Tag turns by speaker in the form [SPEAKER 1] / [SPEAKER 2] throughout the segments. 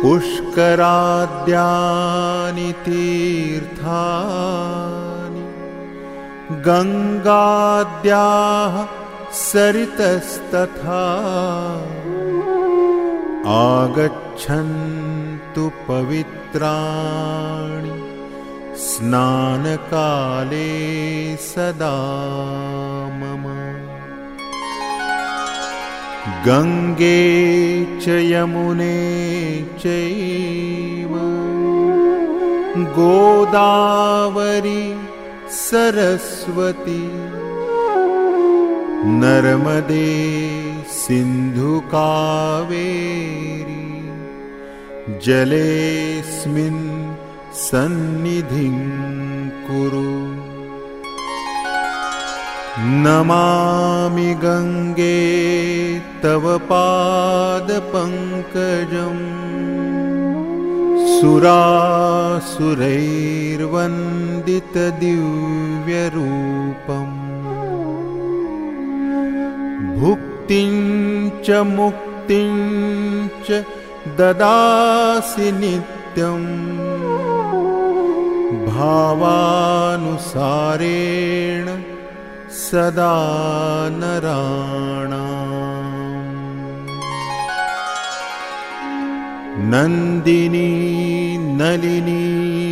[SPEAKER 1] पुष्कराद्यानि तीर्थानि गङ्गाद्याः सरितस्तथा आगच्छन्तु पवित्राणि स्नानकाले सदा मम। गङ्गे च यमुने चैव गोदावरी सरस्वती नर्मदे सिन्धु कावेरी जलेऽस्मिन् सन्निधिं कुरु। नमामि गङ्गे तव पादपङ्कजं सुरासुरैर्वन्दितदिव्यरूपम्। भुक्तिं च मुक्तिं च ददासि नित्यम् भावानुसारेण सदा नराणाम्। नन्दिनी नलिनी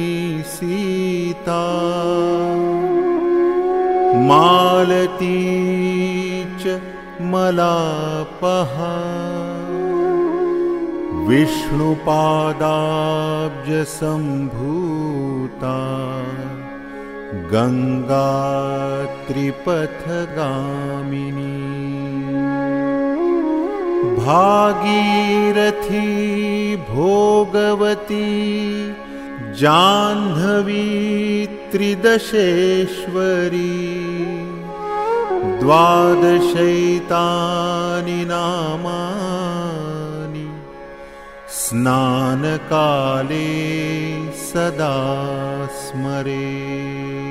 [SPEAKER 1] सीता मालती च मलापहा विष्णुपादाब्जसम्भूता गङ्गा त्रिपथगामिनी। भागीरथी भोगवती जाह्नवी त्रिदशेश्वरी द्वादशैतानि नामानि स्नानकाले सदा स्मरे।